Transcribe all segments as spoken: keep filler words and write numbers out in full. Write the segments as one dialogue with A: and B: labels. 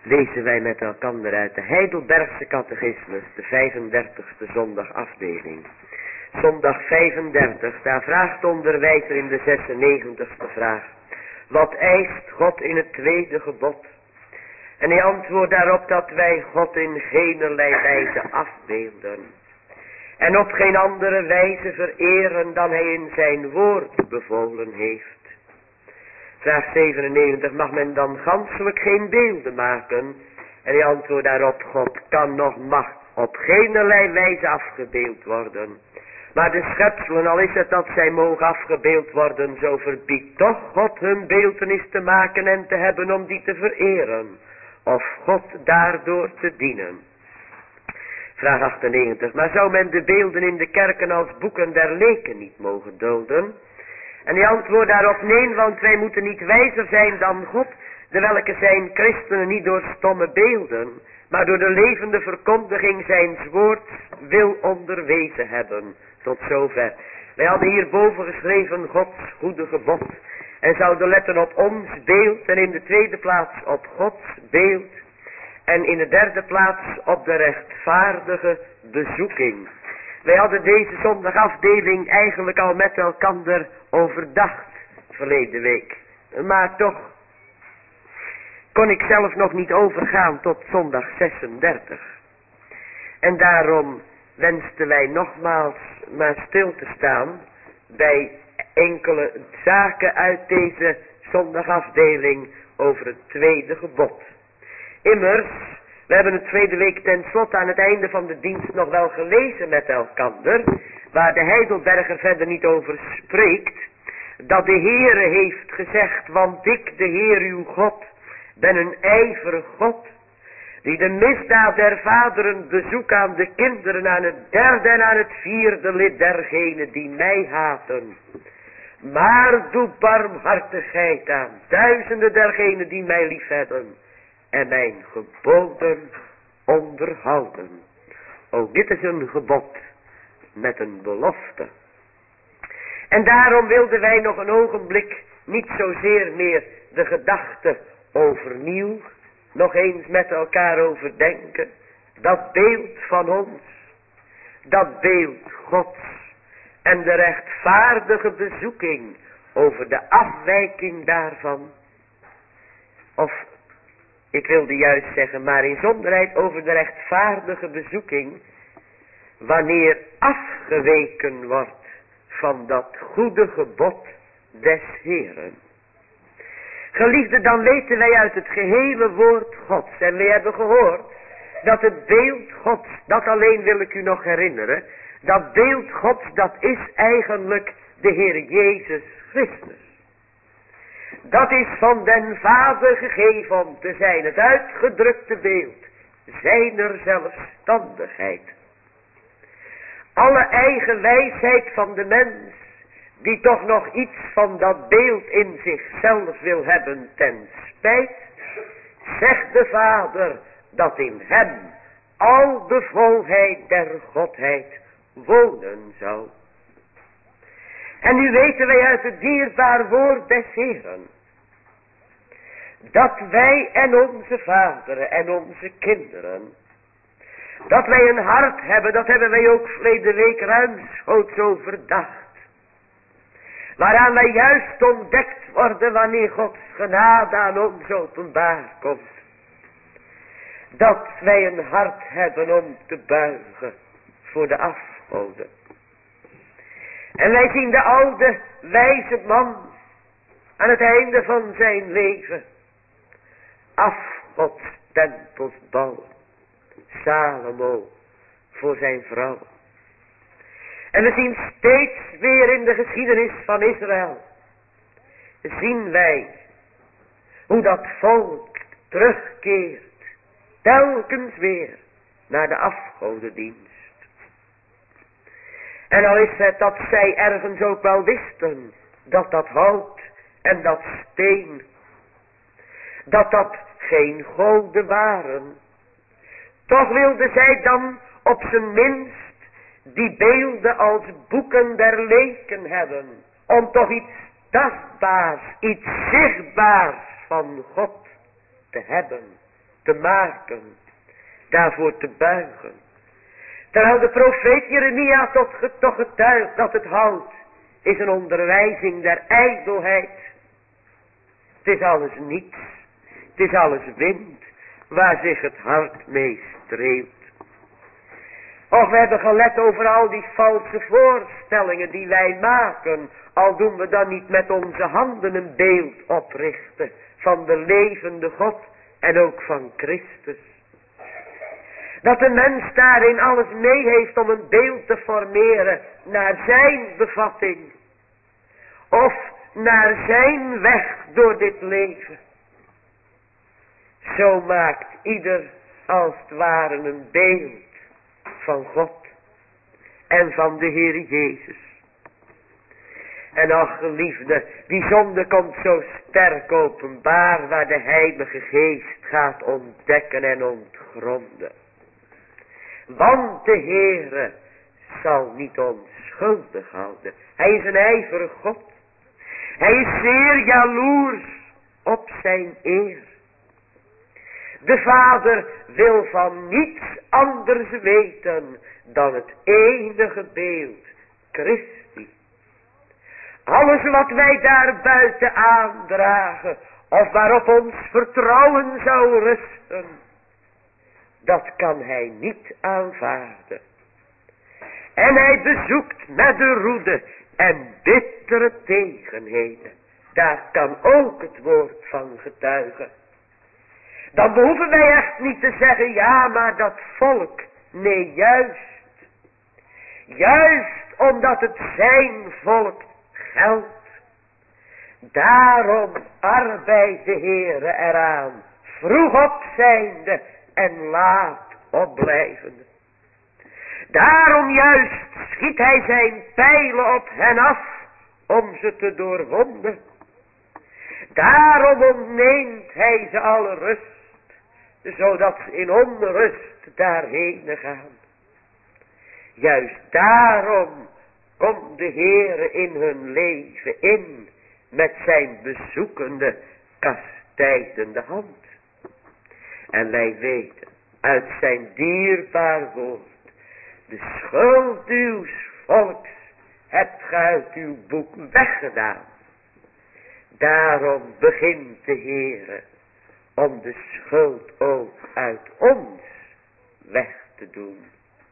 A: lezen wij met elkaar uit de Heidelbergse Catechismus, de vijfendertigste zondagafdeling. Zondag vijfendertig, daar vraagt de onderwijzer in de zesennegentigste vraag: wat eist God in het tweede gebod? En hij antwoordt daarop dat wij God in geenerlei wijze afbeelden. En op geen andere wijze vereren dan hij in zijn woord bevolen heeft. Vraag zevenennegentig, mag men dan ganselijk geen beelden maken? En hij antwoordt daarop: God kan nog mag op geenerlei wijze afgebeeld worden. Maar de schepselen, al is het dat zij mogen afgebeeld worden, zo verbiedt toch God hun beeltenis te maken en te hebben om die te vereren. Of God daardoor te dienen. Vraag achtennegentig, maar zou men de beelden in de kerken als boeken der leken niet mogen dulden? En die antwoordt daarop: nee, want wij moeten niet wijzer zijn dan God, de welke zijn christenen niet door stomme beelden, maar door de levende verkondiging zijns woords wil onderwezen hebben. Tot zover. Wij hadden hierboven geschreven Gods goede gebod. En zouden letten op ons beeld en in de tweede plaats op Gods beeld. En in de derde plaats op de rechtvaardige bezoeking. Wij hadden deze zondagafdeling eigenlijk al met elkaar overdacht verleden week. Maar toch kon ik zelf nog niet overgaan tot zondag zesendertig. En daarom wensten wij nogmaals maar stil te staan bij enkele zaken uit deze zondagafdeling over het tweede gebod. Immers, we hebben het tweede week tenslotte aan het einde van de dienst nog wel gelezen met elkander, waar de Heidelberger verder niet over spreekt, dat de Heere heeft gezegd: want ik, de Heer uw God, ben een ijverig God, die de misdaad der vaderen bezoekt aan de kinderen, aan het derde en aan het vierde lid dergenen die mij haten. Maar doe barmhartigheid aan duizenden dergenen die mij liefhebben en mijn geboden onderhouden. Ook dit is een gebod met een belofte. En daarom wilden wij nog een ogenblik niet zozeer meer de gedachte overnieuw nog eens met elkaar overdenken. Dat beeld van ons, dat beeld Gods en de rechtvaardige bezoeking over de afwijking daarvan. Of, ik wilde juist zeggen, maar in zonderheid over de rechtvaardige bezoeking, wanneer afgeweken wordt van dat goede gebod des Heeren. Geliefde, dan weten wij uit het gehele woord Gods, en wij hebben gehoord dat het beeld Gods, dat alleen wil ik u nog herinneren, dat beeld Gods, dat is eigenlijk de Heer Jezus Christus. Dat is van den Vader gegeven om te zijn, het uitgedrukte beeld zijner zelfstandigheid. Alle eigen wijsheid van de mens, die toch nog iets van dat beeld in zichzelf wil hebben ten spijt, zegt de Vader dat in hem al de volheid der Godheid wonen zou. En nu weten wij uit het dierbaar woord des Heeren, dat wij en onze vaderen en onze kinderen, dat wij een hart hebben, dat hebben wij ook verleden week ruimschoots overdacht, waaraan wij juist ontdekt worden wanneer Gods genade aan ons openbaar komt. Dat wij een hart hebben om te buigen voor de afgoden. En wij zien de oude wijze man aan het einde van zijn leven afgodstempels bouwen. Salomo voor zijn vrouw. En we zien steeds weer in de geschiedenis van Israël, zien wij hoe dat volk terugkeert, telkens weer naar de afgodendienst. En al is het dat zij ergens ook wel wisten dat dat hout en dat steen, dat dat geen goden waren, toch wilden zij dan op zijn minst die beelden als boeken der leken hebben, om toch iets tastbaars, iets zichtbaars van God te hebben te maken, daarvoor te buigen. Terwijl de profeet Jeremia tot, toch getuigt dat het hout is een onderwijzing der ijdelheid. Het is alles niets, het is alles wind, waar zich het hart mee streelt. Och, we hebben gelet over al die valse voorstellingen die wij maken, al doen we dan niet met onze handen een beeld oprichten van de levende God en ook van Christus. Dat de mens daarin alles mee heeft om een beeld te formeren naar zijn bevatting. Of naar zijn weg door dit leven. Zo maakt ieder als het ware een beeld van God en van de Heer Jezus. En ach geliefde, die zonde komt zo sterk openbaar waar de Heilige Geest gaat ontdekken en ontgronden. Want de Heere zal niet onschuldig houden. Hij is een ijverig God. Hij is zeer jaloers op zijn eer. De Vader wil van niets anders weten dan het enige beeld, Christi. Alles wat wij daar buiten aandragen, of waarop ons vertrouwen zou rusten, dat kan hij niet aanvaarden. En hij bezoekt met de roede en bittere tegenheden. Daar kan ook het woord van getuigen. Dan behoeven wij echt niet te zeggen, ja maar dat volk, nee juist. Juist omdat het zijn volk geldt. Daarom arbeidt de Heere eraan, vroeg opzijnde en laat opblijvende. Daarom juist schiet hij zijn pijlen op hen af, om ze te doorwonden. Daarom ontneemt hij ze alle rust, zodat ze in onrust daarheen gaan. Juist daarom komt de Heere in hun leven in, met zijn bezoekende, kastijdende hand. En wij weten uit zijn dierbaar woord, de schuld uws volks hebt ge uit uw boek weggedaan. Daarom begint de Heere om de schuld ook uit ons weg te doen.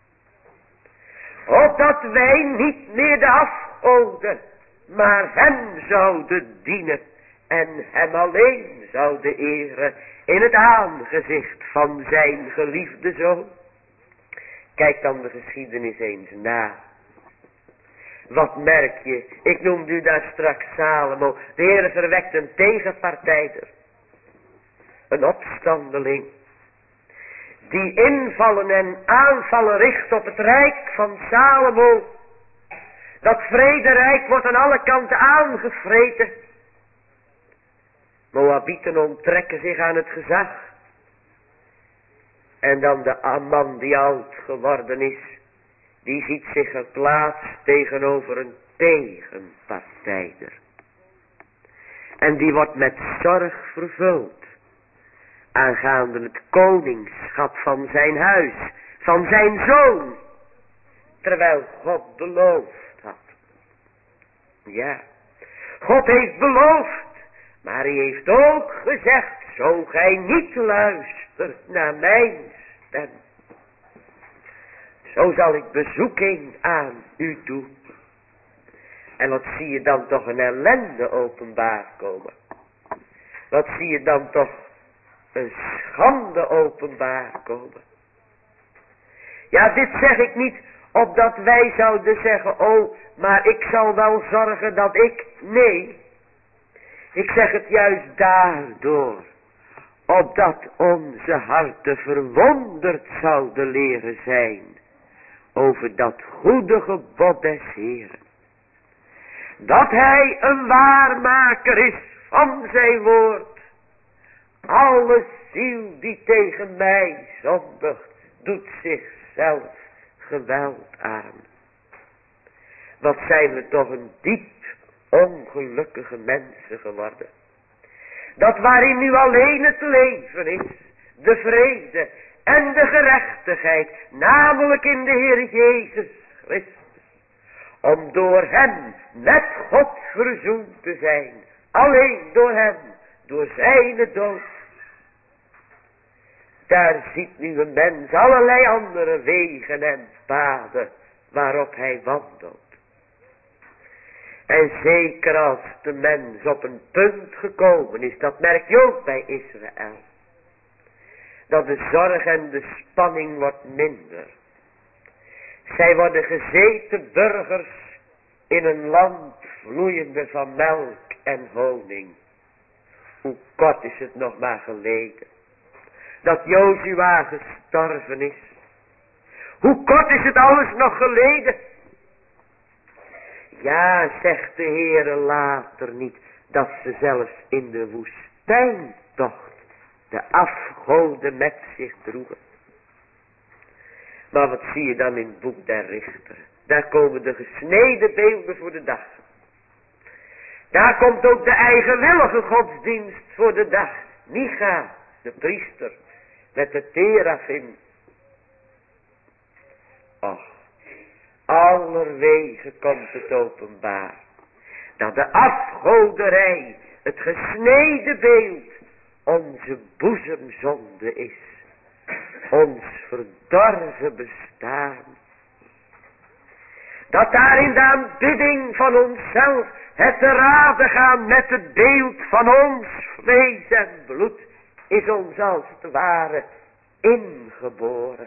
A: Opdat wij niet meer de afgoden, maar hem zouden dienen en hem alleen zouden eren in het aangezicht van zijn geliefde Zoon. Kijk dan de geschiedenis eens na. Wat merk je? Ik noemde u daar straks Salomo. De Heere verwekt een tegenpartijder. Een opstandeling. Die invallen en aanvallen richt op het rijk van Salomo. Dat vrederijk wordt aan alle kanten aangevreten. Moabieten onttrekken zich aan het gezag. En dan de man die oud geworden is, die ziet zich geplaatst tegenover een tegenpartijder. En die wordt met zorg vervuld. Aangaande het koningschap van zijn huis, van zijn zoon. Terwijl God beloofd had. Ja, God heeft beloofd. Maar hij heeft ook gezegd, zo gij niet luistert naar mijn stem, zo zal ik bezoeking aan u doen. En wat zie je dan toch een ellende openbaar komen. Wat zie je dan toch een schande openbaar komen. Ja, dit zeg ik niet opdat wij zouden zeggen, oh, maar ik zal wel zorgen dat ik, nee. Ik zeg het juist daardoor, opdat onze harten verwonderd zouden leren zijn over dat goede gebod des Heeren. Dat hij een waarmaker is van zijn woord. Alle ziel die tegen mij zondigt, doet zichzelf geweld aan. Wat zijn we toch een diep ongelukkige mensen geworden. Dat waarin nu alleen het leven is, de vrede en de gerechtigheid, namelijk in de Heer Jezus Christus, om door hem met God verzoend te zijn, alleen door hem, door zijn dood. Daar ziet nu een mens allerlei andere wegen en paden waarop hij wandelt. En zeker als de mens op een punt gekomen is, dat merk je ook bij Israël, dat de zorg en de spanning wordt minder. Zij worden gezeten burgers in een land vloeiende van melk en honing. Hoe kort is het nog maar geleden dat Jozua gestorven is. Hoe kort is het alles nog geleden. Ja, zegt de Heere later niet, dat ze zelfs in de woestijntocht de afgoden met zich droegen. Maar wat zie je dan in het boek der Richteren? Daar komen de gesneden beelden voor de dag. Daar komt ook de eigenwillige godsdienst voor de dag. Micha, de priester, met de terafim. Och, allerwege komt het openbaar, dat de afgoderij, het gesneden beeld, onze boezemzonde is. Ons verdorven bestaan. Dat daar in de aanbidding van onszelf het te raden gaan met het beeld van ons vlees en bloed is ons als het ware ingeboren.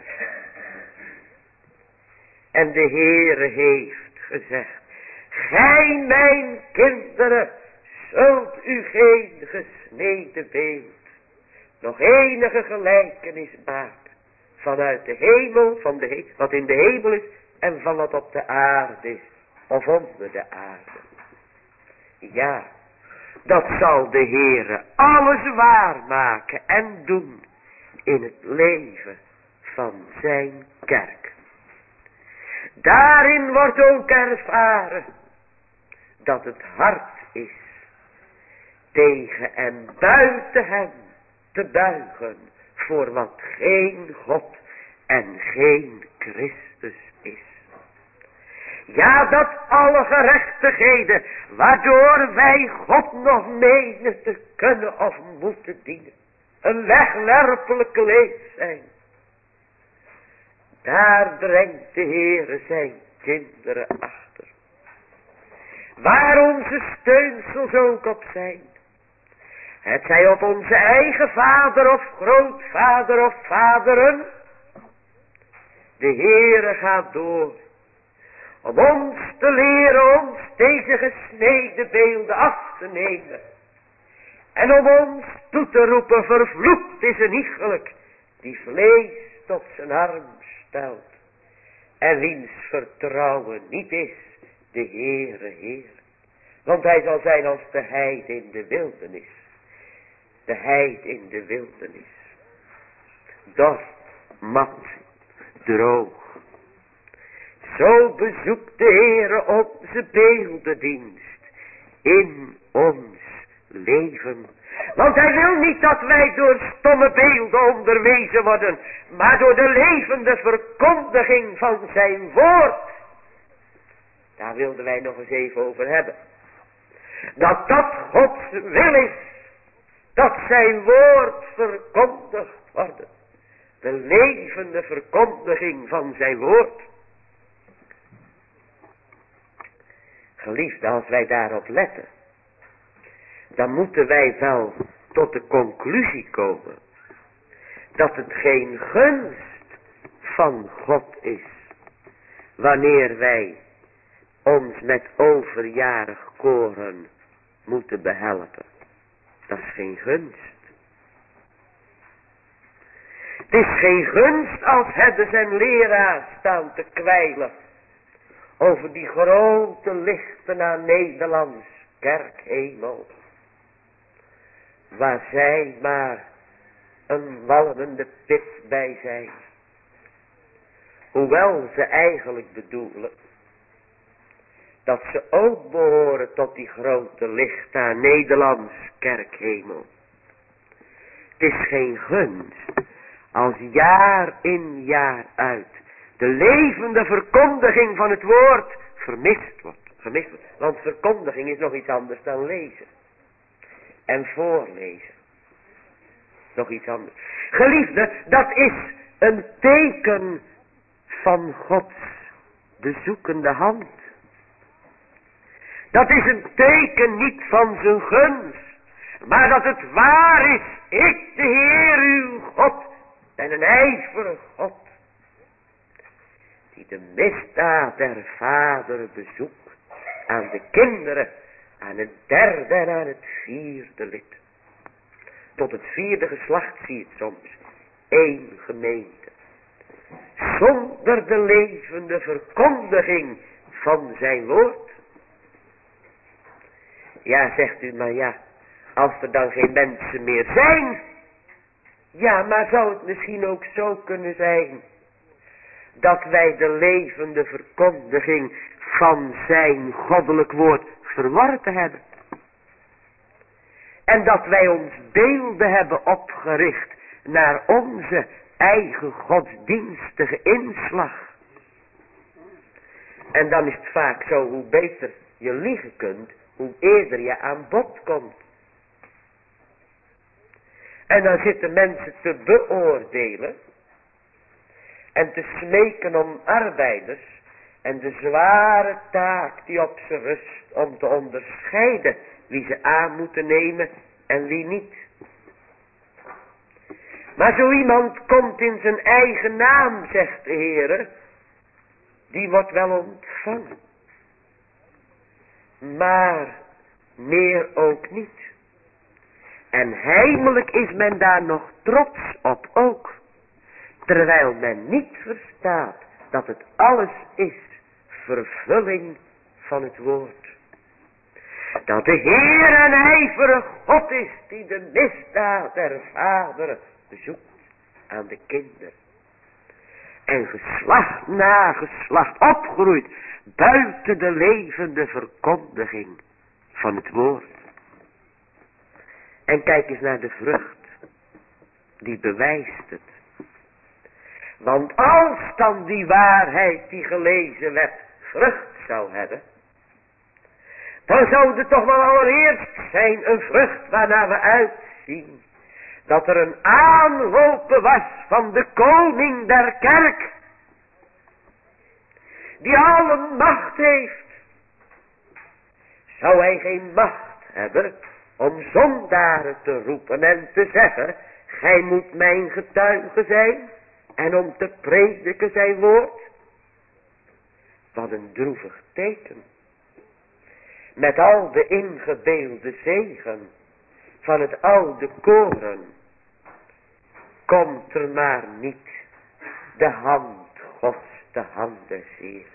A: En de Heere heeft gezegd, gij mijn kinderen zult u geen gesneden beeld nog enige gelijkenis maken vanuit de hemel, van de he- wat in de hemel is en van wat op de aarde is of onder de aarde. Ja, dat zal de Heere alles waarmaken en doen in het leven van zijn kerk. Daarin wordt ook ervaren dat het hart is tegen en buiten hem te buigen voor wat geen God en geen Christus is. Ja, dat alle gerechtigheden waardoor wij God nog menen te kunnen of moeten dienen, een wegwerpelijke leed zijn. Daar brengt de Heere zijn kinderen achter. Waar onze steunsels ook op zijn. Het zij op onze eigen vader of grootvader of vaderen. De Heere gaat door. Om ons te leren ons deze gesneden beelden af te nemen. En om ons toe te roepen, vervloekt is een iegelijk die vlees tot zijn arm stelt. En wiens vertrouwen niet is de Heere Heer. Want hij zal zijn als de heid in de wildernis. De heid in de wildernis. Dorst, mat, droog. Zo bezoekt de Heere onze beeldendienst in ons leven. Want hij wil niet dat wij door stomme beelden onderwezen worden, maar door de levende verkondiging van zijn woord. Daar wilden wij nog eens even over hebben. Dat dat Gods wil is, dat zijn woord verkondigd wordt. De levende verkondiging van zijn woord. Geliefde, als wij daarop letten, dan moeten wij wel tot de conclusie komen dat het geen gunst van God is wanneer wij ons met overjarig koren moeten behelpen. Dat is geen gunst. Het is geen gunst als herders en leraars staan te kwijlen over die grote lichten aan Nederlands kerkhemel, waar zij maar een walmende pit bij zijn. Hoewel ze eigenlijk bedoelen dat ze ook behoren tot die grote licht aan Nederlands kerkhemel. Het is geen gunst als jaar in jaar uit de levende verkondiging van het woord vermist wordt. Gemist wordt. Want verkondiging is nog iets anders dan lezen. En voorlezen. Nog iets anders. Geliefde, dat is een teken van Gods bezoekende hand. Dat is een teken niet van zijn gunst. Maar dat het waar is. Ik, de Heer uw God, ben een ijverig God. Die de misdaad der vader bezoekt. Aan de kinderen. Aan het derde en aan het vierde lid. Tot het vierde geslacht zie je het soms. Eén gemeente. Zonder de levende verkondiging van zijn woord. Ja, zegt u, maar ja, als er dan geen mensen meer zijn. Ja, maar zou het misschien ook zo kunnen zijn dat wij de levende verkondiging van zijn goddelijk woord verworpen hebben. En dat wij ons beelden hebben opgericht naar onze eigen godsdienstige inslag. En dan is het vaak zo, hoe beter je liegen kunt, hoe eerder je aan bod komt. En dan zitten mensen te beoordelen en te smeken om arbeiders en de zware taak die op ze rust om te onderscheiden wie ze aan moeten nemen en wie niet. Maar zo iemand komt in zijn eigen naam, zegt de Heere, die wordt wel ontvangen. Maar meer ook niet. En heimelijk is men daar nog trots op ook. Terwijl men niet verstaat dat het alles is vervulling van het woord. Dat de Heer een ijverig God is die de misdaad der vaderen bezoekt aan de kinderen. En geslacht na geslacht opgroeit buiten de levende verkondiging van het woord. En kijk eens naar de vrucht. Die bewijst het. Want als dan die waarheid die gelezen werd vrucht zou hebben, dan zou het toch wel allereerst zijn een vrucht waarnaar we uitzien dat er een aanlopen was van de koning der kerk, die alle macht heeft. Zou hij geen macht hebben om zondaren te roepen en te zeggen, gij moet mijn getuige zijn, en om te prediken zijn woord? Wat een droevig teken. Met al de ingebeelde zegen van het oude koren komt er maar niet de hand Gods, de hand des Heer.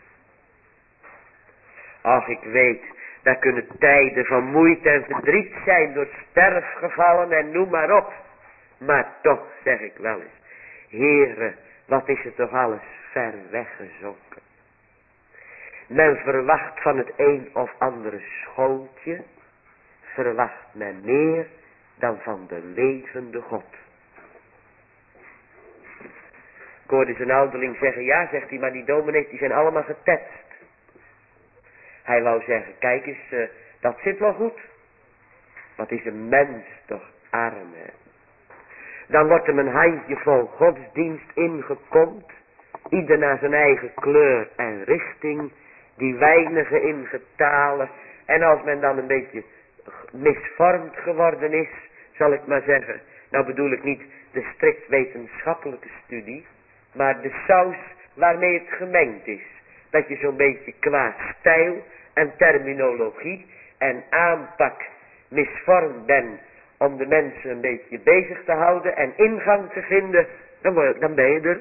A: Ach, ik weet, daar kunnen tijden van moeite en verdriet zijn door sterfgevallen en noem maar op. Maar toch zeg ik wel eens, Heere, wat is het toch alles ver weggezonken. Men verwacht van het een of andere schooltje, verwacht men meer dan van de levende God. Ik hoorde zijn ouderling zeggen, ja, zegt hij, maar die dominees die zijn allemaal getetst. Hij wou zeggen, kijk eens, uh, dat zit wel goed. Wat is een mens toch arm, hè? Dan wordt hem een handjevol godsdienst ingepompt, ieder naar zijn eigen kleur en richting, die weinige in getalen. En als men dan een beetje misvormd geworden is, zal ik maar zeggen, nou bedoel ik niet de strikt wetenschappelijke studie, maar de saus waarmee het gemengd is. Dat je zo'n beetje qua stijl en terminologie en aanpak misvormd bent om de mensen een beetje bezig te houden en ingang te vinden, dan, word, dan ben je er.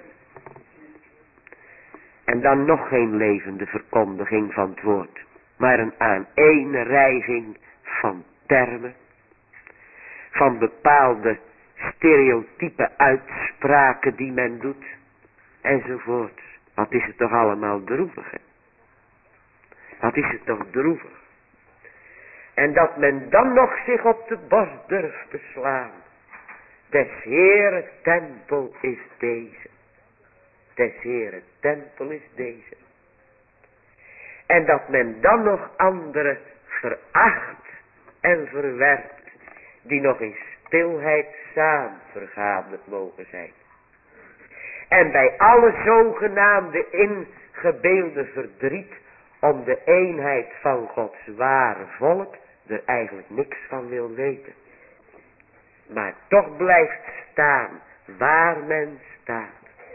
A: En dan nog geen levende verkondiging van het woord, maar een aaneenrijging van termen, van bepaalde stereotype uitspraken die men doet, enzovoort. Wat is het toch allemaal droevig, hè? Wat is het toch droevig. En dat men dan nog zich op de borst durft te slaan. Des Heere tempel is deze. Des Heere tempel is deze. En dat men dan nog anderen veracht en verwerpt, die nog in stilheid saam vergaderd mogen zijn. En bij alle zogenaamde ingebeelde verdriet om de eenheid van Gods ware volk er eigenlijk niks van wil weten. Maar toch blijft staan waar men staat.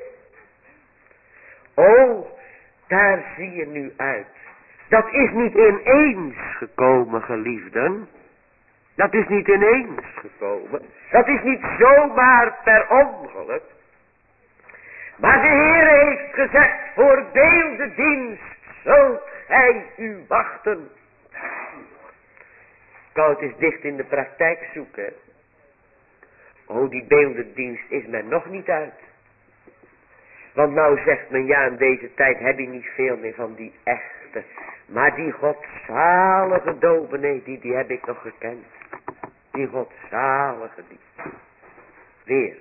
A: O, daar zie je nu uit. Dat is niet ineens gekomen, geliefden. Dat is niet ineens gekomen. Dat is niet zomaar per ongeluk. Maar de Heer heeft gezegd, voor beeldendienst zult gij u wachten. Ik kan het eens dicht in de praktijk zoeken. Oh, die beeldendienst is men nog niet uit. Want nou zegt men, ja, in deze tijd heb je niet veel meer van die echte. Maar die godzalige dominee, die, die heb ik nog gekend. Die godzalige, die. Weer.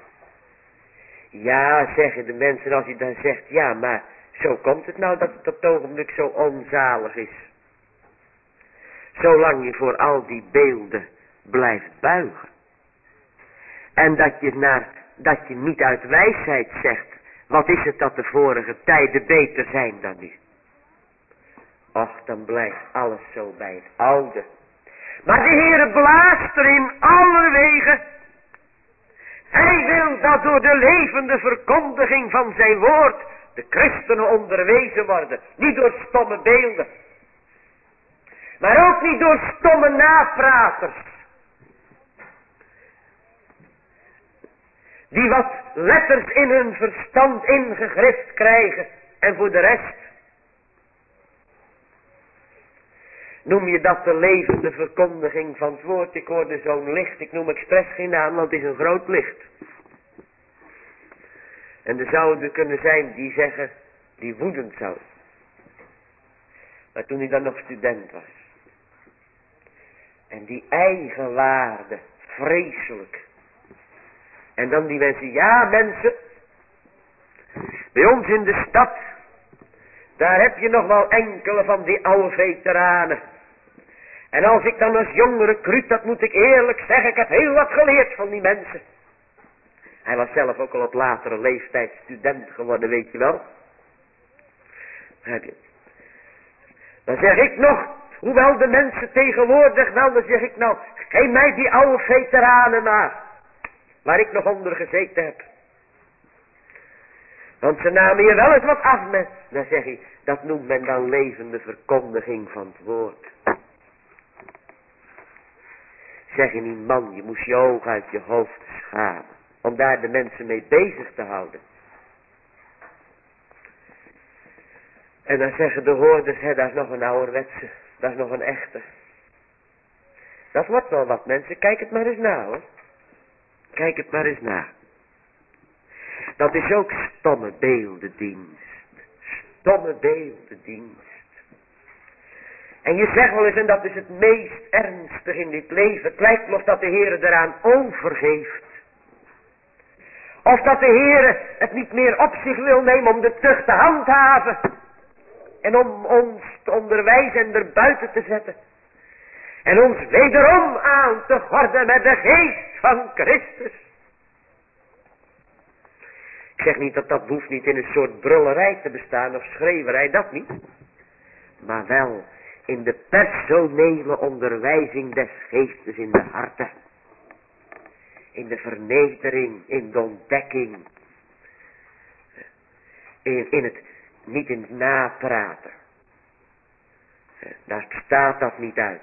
A: Ja, zeggen de mensen, als je dan zegt, ja, maar zo komt het nou dat het op het ogenblik zo onzalig is. Zolang je voor al die beelden blijft buigen. En dat je, naar, dat je niet uit wijsheid zegt, wat is het dat de vorige tijden beter zijn dan nu? Och, dan blijft alles zo bij het oude. Maar de Heere blaast er in alle wegen. Hij wil dat door de levende verkondiging van zijn woord de christenen onderwezen worden. Niet door stomme beelden. Maar ook niet door stomme napraters. Die wat letters in hun verstand ingegrift krijgen. En voor de rest. Noem je dat de levende verkondiging van het woord? Ik hoorde zo'n licht. Ik noem expres geen naam, want het is een groot licht. En er zouden er kunnen zijn die zeggen, die woedend zouden. Maar toen hij dan nog student was. En die eigenwaarde, vreselijk. En dan die mensen, ja mensen, bij ons in de stad, daar heb je nog wel enkele van die oude veteranen. En als ik dan als jongere recruut, dat moet ik eerlijk zeggen, ik heb heel wat geleerd van die mensen. Hij was zelf ook al op latere leeftijd student geworden, weet je wel. Heb je. Dan zeg ik nog, hoewel de mensen tegenwoordig wel, dan zeg ik nou, geef mij die oude veteranen maar. Waar ik nog onder gezeten heb. Want ze namen je wel eens wat af met. Dan zeg ik, dat noemt men dan levende verkondiging van het woord. Zeg je niet, man, je moest je ogen uit je hoofd schamen. Om daar de mensen mee bezig te houden. En dan zeggen de hoorders, hè, dat is nog een ouderwetse. Dat is nog een echte. Dat wordt wel wat, mensen. Kijk het maar eens na, hoor. Kijk het maar eens na. Dat is ook stomme beeldendienst. Stomme beeldendienst. En je zegt wel eens, en dat is het meest ernstig in dit leven. Het lijkt me of dat de Heer eraan overgeeft. Of dat de Heer het niet meer op zich wil nemen om de tucht te handhaven. En om ons te onderwijzen en er buiten te zetten. En ons wederom aan te gorden met de geest van Christus. Ik zeg niet dat dat hoeft niet in een soort brullerij te bestaan of schreeuwerij, dat niet. Maar wel in de personele onderwijzing des geestes in de harten. In de vernedering, in de ontdekking. In, in het, niet in het napraten. Daar bestaat dat niet uit.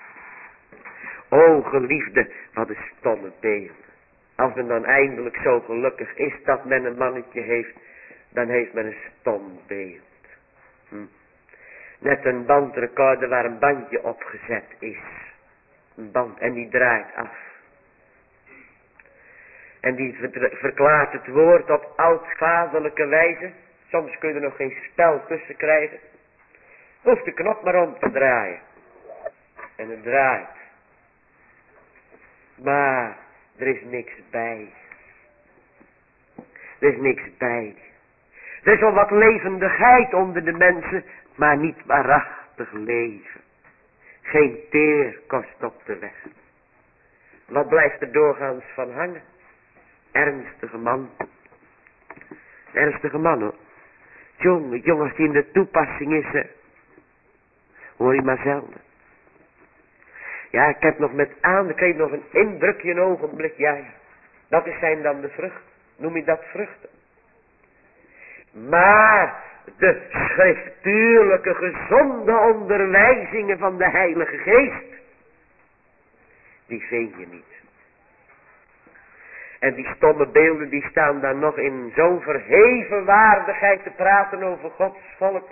A: O geliefde, wat een stomme beeld. Als men dan eindelijk zo gelukkig is dat men een mannetje heeft, dan heeft men een stom beeld. Hm. Net een bandrecorder waar een bandje opgezet is. Een band, en die draait af. En die verklaart het woord op oudvaderlijke wijze. Soms kun je er nog geen spel tussen krijgen. Hoeft de knop maar om te draaien. En het draait. Maar Er is niks bij. Er is niks bij. Er is wel wat levendigheid onder de mensen, maar niet waarachtig leven. Geen teerkost op de weg. Wat blijft er doorgaans van hangen? Ernstige man. Ernstige man hoor. Jongen, jongens die in de toepassing is, hè. Hoor je maar zelden. Ja, ik heb nog met aan, ik kreeg nog een indrukje, een ogenblik. Ja, ja. Dat zijn dan de vruchten. Noem je dat vruchten? Maar de schriftuurlijke gezonde onderwijzingen van de Heilige Geest, die vind je niet. En die stomme beelden die staan daar nog in zo'n verheven waardigheid te praten over Gods volk.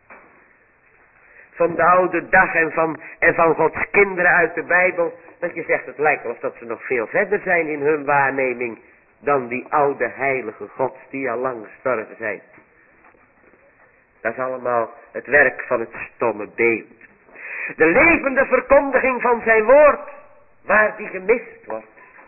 A: Van de oude dag en van, en van Gods kinderen uit de Bijbel. Dat je zegt, het lijkt wel of dat ze nog veel verder zijn in hun waarneming dan die oude heilige gods die al lang gestorven zijn. Dat is allemaal het werk van het stomme beeld. De levende verkondiging van zijn woord, waar die gemist wordt.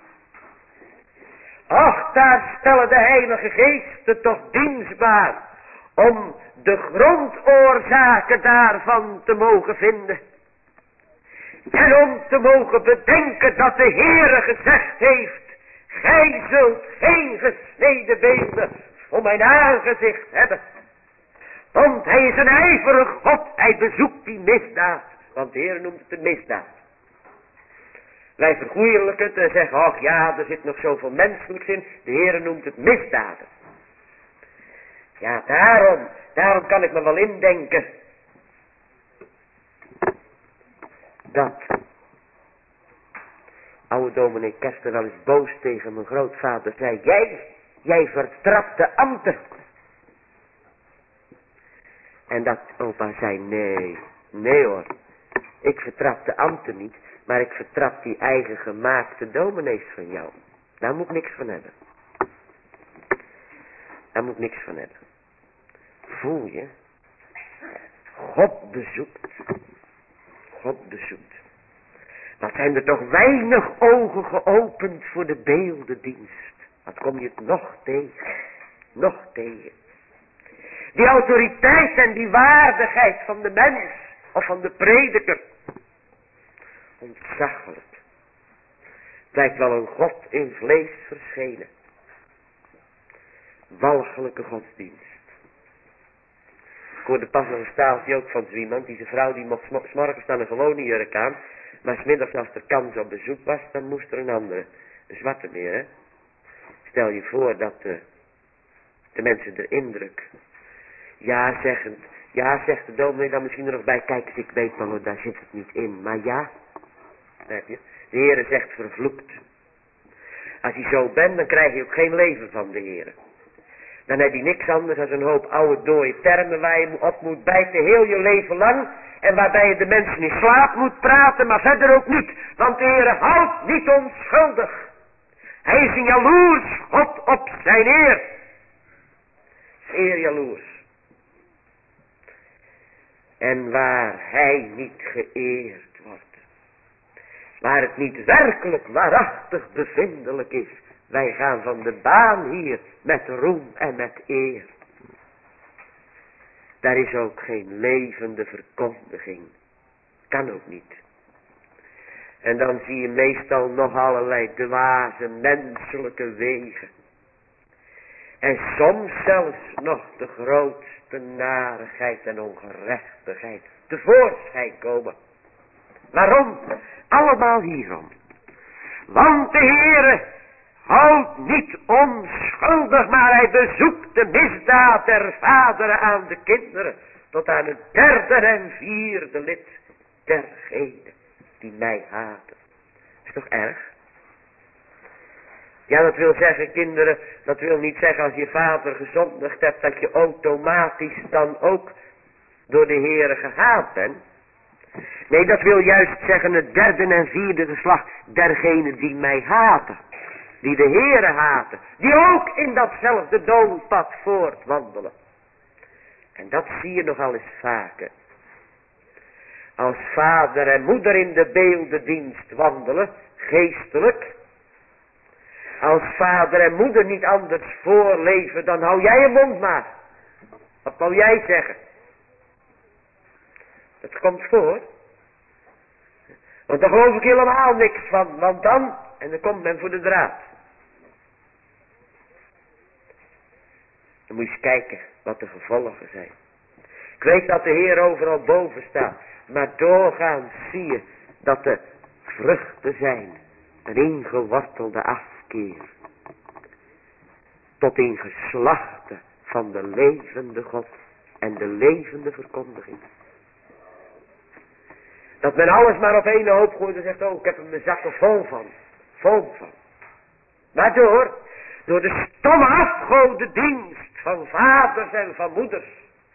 A: Ach, daar stellen de Heilige Geesten toch dienstbaar om de grondoorzaken daarvan te mogen vinden. En om te mogen bedenken dat de Heere gezegd heeft, gij zult geen gesneden beelden voor mijn aangezicht hebben. Want hij is een ijverig God, hij bezoekt die misdaad. Want de Heer noemt het een misdaad. Wij vergoeilijken het en zeggen, ach ja, er zit nog zoveel menselijks in. De Heer noemt het misdaden. Ja, daarom, daarom kan ik me wel indenken dat oude dominee Kester wel eens boos tegen mijn grootvader zei, jij, jij vertrapt de ambten. En dat opa zei, nee, nee hoor, ik vertrap de ambten niet, maar ik vertrap die eigen gemaakte dominees van jou. Daar moet ik niks van hebben. Daar moet ik niks van hebben. Voel je? God bezoekt. God bezoekt. Wat zijn er toch weinig ogen geopend voor de beeldendienst. Wat kom je het nog tegen. Nog tegen. Die autoriteit en die waardigheid van de mens. Of van de prediker. Ontzaglijk. Het lijkt wel een God in vlees verschenen. Walgelijke godsdienst. Ik hoorde pas nog een staaltje ook van zo iemand. Die zijn vrouw die mocht s morgens dan een gewone jurk aan. Maar 's middags als er kans op bezoek was, dan moest er een andere. Een zwarte meer, hè. Stel je voor dat de, de mensen de indruk. Ja, zeggend. Ja, zegt de dominee dan misschien er nog bij. Kijk eens, ik weet wel, daar zit het niet in. Maar ja, heb je. De Heere zegt vervloekt. Als je zo bent, dan krijg je ook geen leven van de Heere. Dan heb je niks anders dan een hoop oude dode termen waar je op moet bijten heel je leven lang. En waarbij je de mensen in slaap moet praten, maar verder ook niet. Want de Heere houdt niet onschuldig. Hij is een jaloers God op zijn eer. Zeer jaloers. En waar hij niet geëerd wordt. Waar het niet werkelijk waarachtig bevindelijk is. Wij gaan van de baan hier met roem en met eer. Daar is ook geen levende verkondiging. Kan ook niet. En dan zie je meestal nog allerlei dwaze menselijke wegen. En soms zelfs nog de grootste narigheid en ongerechtigheid tevoorschijn komen. Waarom? Allemaal hierom. Want de Heere houdt niet onschuldig, maar hij bezoekt de misdaad der vaderen aan de kinderen, tot aan het derde en vierde lid dergenen die mij haten. Is toch erg? Ja, dat wil zeggen, kinderen, dat wil niet zeggen als je vader gezondigd hebt, dat je automatisch dan ook door de Heere gehaat bent. Nee, dat wil juist zeggen het derde en vierde geslacht dergenen die mij haten. Die de Heere haten. Die ook in datzelfde doolpad voortwandelen. En dat zie je nogal eens vaker. Als vader en moeder in de beeldendienst wandelen, geestelijk. Als vader en moeder niet anders voorleven, dan hou jij je mond maar. Wat wou jij zeggen? Het komt voor. Want daar geloof ik helemaal niks van. Want dan, en dan komt men voor de draad. Dan moet je eens kijken wat de gevolgen zijn. Ik weet dat de Heer overal boven staat. Maar doorgaans zie je dat de vruchten zijn. Een ingewortelde afkeer. Tot in geslachten van de levende God. En de levende verkondiging. Dat men alles maar op één hoop gooit en zegt, oh, ik heb er mijn zakken vol van. Vol van. Maar door, door de stomme afgodendienst van vaders en van moeders.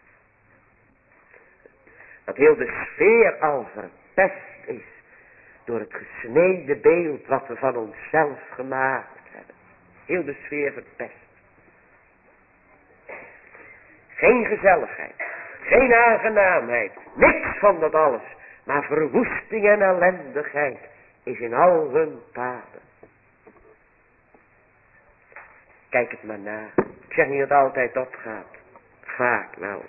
A: Dat heel de sfeer al verpest is. Door het gesneden beeld wat we van onszelf gemaakt hebben. Heel de sfeer verpest. Geen gezelligheid. Geen aangenaamheid. Niks van dat alles. Maar verwoesting en ellendigheid is in al hun paden. Kijk het maar na. Ik zeg niet dat het altijd opgaat. Vaak wel.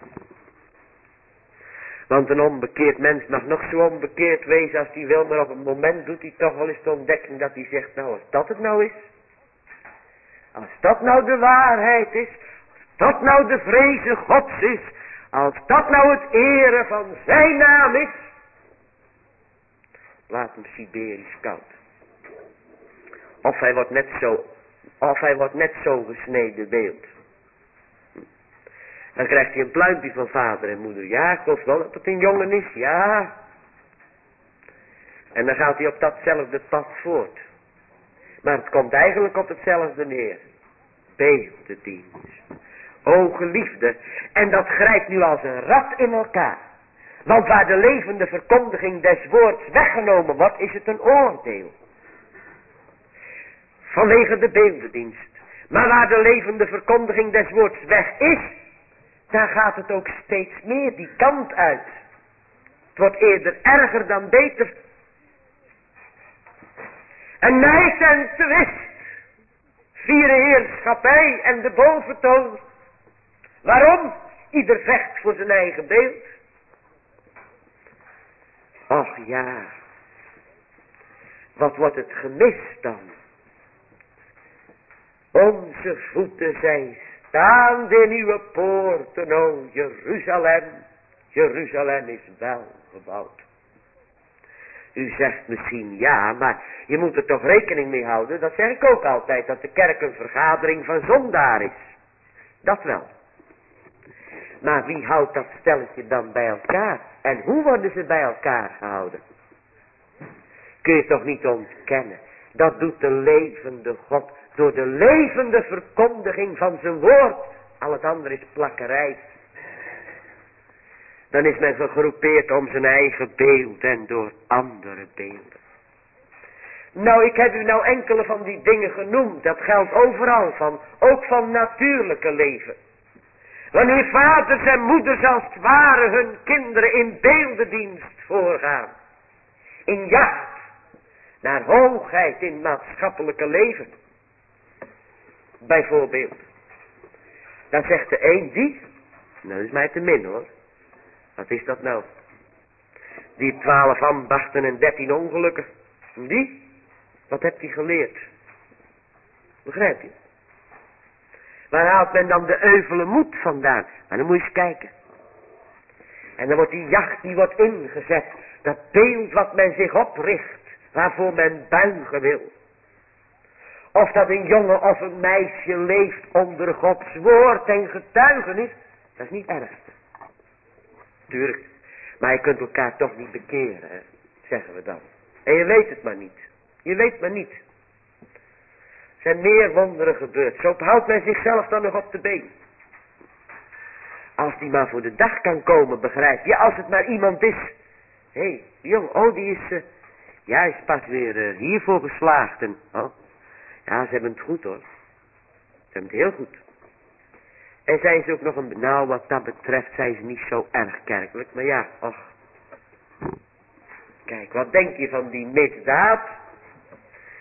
A: Want een onbekeerd mens mag nog zo onbekeerd wezen als hij wil. Maar op een moment doet hij toch wel eens de ontdekking dat hij zegt. Nou, als dat het nou is. Als dat nou de waarheid is. Als dat nou de vreze Gods is. Als dat nou het eren van zijn naam is. Laat hem Siberisch koud. Of hij wordt net zo, of hij wordt net zo gesneden beeld. Dan krijgt hij een pluimpje van vader en moeder. Ja, ik geloof wel dat het een jongen is, ja. En dan gaat hij op datzelfde pad voort. Maar het komt eigenlijk op hetzelfde neer. Beeldendienst. O geliefde, en dat grijpt nu als een rat in elkaar. Want waar de levende verkondiging des woords weggenomen wordt, is het een oordeel. Vanwege de beeldendienst. Maar waar de levende verkondiging des woords weg is, daar gaat het ook steeds meer die kant uit. Het wordt eerder erger dan beter. En nijd en twist. Vieren heerschappij en de boventoon. Waarom? Ieder vecht voor zijn eigen beeld. Och ja. Wat wordt het gemist dan? Onze voeten zijn staande in uw poorten, o Jeruzalem. Jeruzalem is wel gebouwd. U zegt misschien ja, maar je moet er toch rekening mee houden. Dat zeg ik ook altijd, dat de kerk een vergadering van zondaar is. Dat wel. Maar wie houdt dat stelletje dan bij elkaar? En hoe worden ze bij elkaar gehouden? Kun je toch niet ontkennen. Dat doet de levende God. Door de levende verkondiging van zijn woord. Al het andere is plakkerij. Dan is men gegroepeerd om zijn eigen beeld en door andere beelden. Nou, ik heb u nou enkele van die dingen genoemd. Dat geldt overal van. Ook van natuurlijke leven. Wanneer vaders en moeders als het ware hun kinderen in beeldendienst voorgaan. In jacht naar hoogheid in maatschappelijke leven. Bijvoorbeeld. Dan zegt de een die. Nou, dat is mij te min hoor. Wat is dat nou? Die twaalf ambachten en dertien ongelukken. En die? Wat hebt hij geleerd? Begrijp je? Waar haalt men dan de euvele moed vandaan? Maar dan moet je eens kijken. En dan wordt die jacht, die wordt ingezet. Dat beeld wat men zich opricht. Waarvoor men buigen wil. Of dat een jongen of een meisje leeft onder Gods woord en getuigenis. Dat is niet erg. Tuurlijk. Maar je kunt elkaar toch niet bekeren. Hè? Zeggen we dan. En je weet het maar niet. Je weet maar niet. Er zijn meer wonderen gebeurd. Zo houdt men zichzelf dan nog op de been. Als die maar voor de dag kan komen, begrijp je. Als het maar iemand is. Hé, hey, jong, oh die is. Uh, ja, hij is pas weer uh, hiervoor geslaagd. En, oh, ja, ze hebben het goed hoor. Ze hebben het heel goed. En zijn ze ook nog een. Nou, wat dat betreft zijn ze niet zo erg kerkelijk. Maar ja, och. Kijk, wat denk je van die misdaad?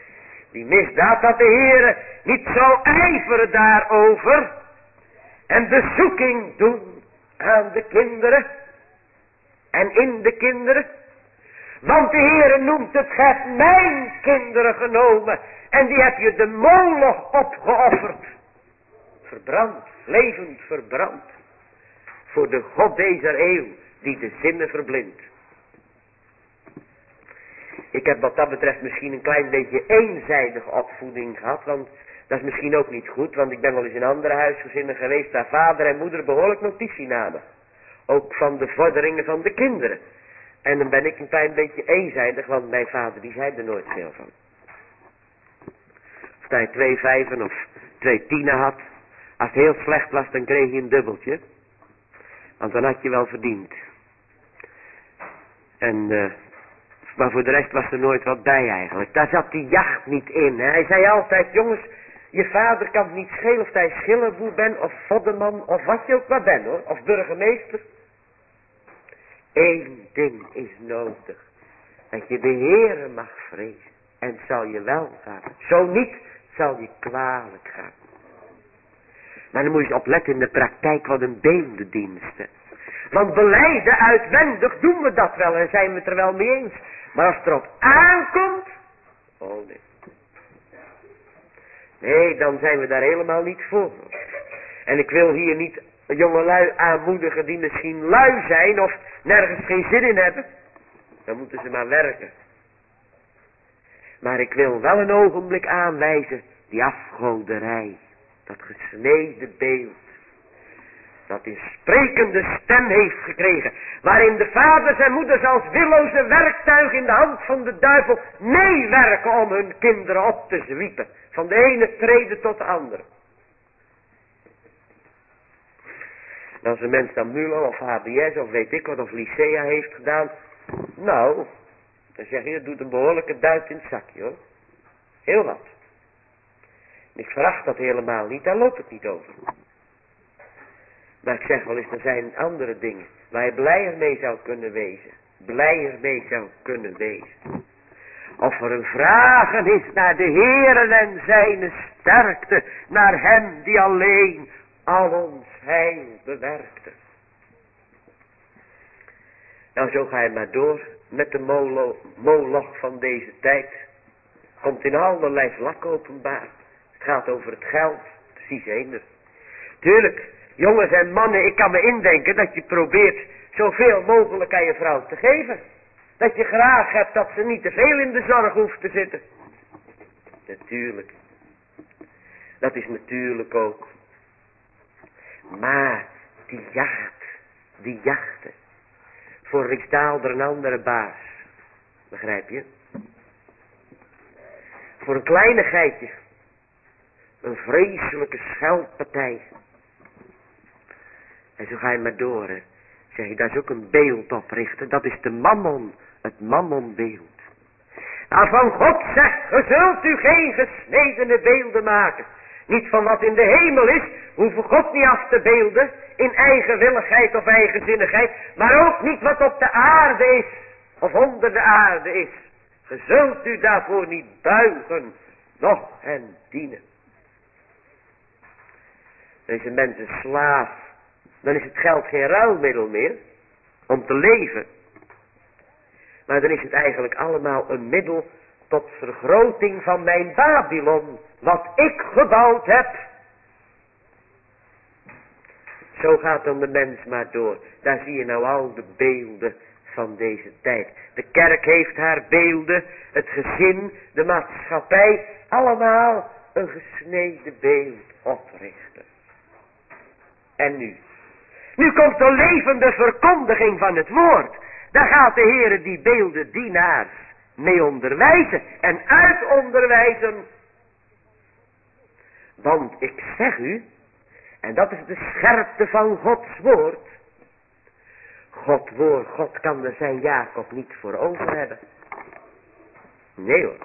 A: Die misdaad dat de Heere niet zou ijveren daarover. En bezoeking doen aan de kinderen. En in de kinderen. Want de Heere noemt het, gij hebt mijn kinderen genomen. En die heb je de Moloch opgeofferd. Verbrand, levend verbrand. Voor de God deze eeuw die de zinnen verblindt. Ik heb wat dat betreft misschien een klein beetje eenzijdige opvoeding gehad. Want dat is misschien ook niet goed. Want ik ben wel eens in andere huisgezinnen geweest waar vader en moeder behoorlijk notitie namen. Ook van de vorderingen van de kinderen. En dan ben ik een klein beetje eenzijdig. Want mijn vader die zei er nooit veel van. Of hij twee vijven of twee tienen had. Als het heel slecht was dan kreeg je een dubbeltje. Want dan had je wel verdiend. En... Uh, Maar voor de rest was er nooit wat bij eigenlijk. Daar zat die jacht niet in. Hè. Hij zei altijd, jongens, je vader kan het niet schelen of hij schillenboer bent of voddenman of wat je ook maar bent hoor. Of burgemeester. Eén ding is nodig. Dat je de Heere mag vrezen. En het zal je wel gaan. Zo niet, zal je kwalijk gaan. Maar dan moet je opletten in de praktijk wat een beeldendiensten. Want belijden uitwendig doen we dat wel en zijn we het er wel mee eens. Maar als het erop aankomt, oh nee. Nee, dan zijn we daar helemaal niet voor. En ik wil hier niet jongelui aanmoedigen die misschien lui zijn of nergens geen zin in hebben. Dan moeten ze maar werken. Maar ik wil wel een ogenblik aanwijzen, die afgoderij, dat gesneden beeld. Dat een sprekende stem heeft gekregen. Waarin de vaders en moeders als willoze werktuig in de hand van de duivel meewerken om hun kinderen op te zwiepen. Van de ene trede tot de andere. En als een mens dan MULO of H B S of weet ik wat of Lycea heeft gedaan. Nou, dan zeg je, doet een behoorlijke duit in het zakje hoor. Heel wat. En ik veracht dat helemaal niet, daar loopt het niet over. Maar ik zeg wel eens, er zijn andere dingen waar je blijer mee zou kunnen wezen. Blijer mee zou kunnen wezen. Of er een vragen is naar de Heeren en zijn sterkte. Naar hem die alleen al ons heil bewerkte. Nou zo ga je maar door met de molo, moloch van deze tijd. Komt in allerlei vlakken openbaar. Het gaat over het geld. Precies eender. Tuurlijk. Jongens en mannen, ik kan me indenken dat je probeert zoveel mogelijk aan je vrouw te geven. Dat je graag hebt dat ze niet te veel in de zorg hoeft te zitten. Natuurlijk. Dat is natuurlijk ook. Maar die jacht, die jachten. Voor riksdaal er een andere baas. Begrijp je? Voor een kleinigheidje. Een vreselijke scheldpartij. En zo ga je maar door, hè. Zeg je, daar is ook een beeld oprichten. Dat is de mammon, het mammonbeeld. Nou, van God zegt, ge zult u geen gesnedene beelden maken. Niet van wat in de hemel is, hoeven God niet af te beelden, in eigenwilligheid of eigenzinnigheid. Maar ook niet wat op de aarde is, of onder de aarde is. Ge zult u daarvoor niet buigen, noch hen dienen. Deze mens een slaaf. Dan is het geld geen ruilmiddel meer om te leven. Maar dan is het eigenlijk allemaal een middel tot vergroting van mijn Babylon. Wat ik gebouwd heb. Zo gaat dan de mens maar door. Daar zie je nou al de beelden van deze tijd. De kerk heeft haar beelden. Het gezin, de maatschappij. Allemaal een gesneden beeld oprichten. En nu? Nu komt de levende verkondiging van het woord. Daar gaat de Heere die beelden dienaars mee onderwijzen en uitonderwijzen. Want ik zeg u, en dat is de scherpte van Gods woord. God woord, God kan er zijn Jacob niet voor over hebben. Nee hoor.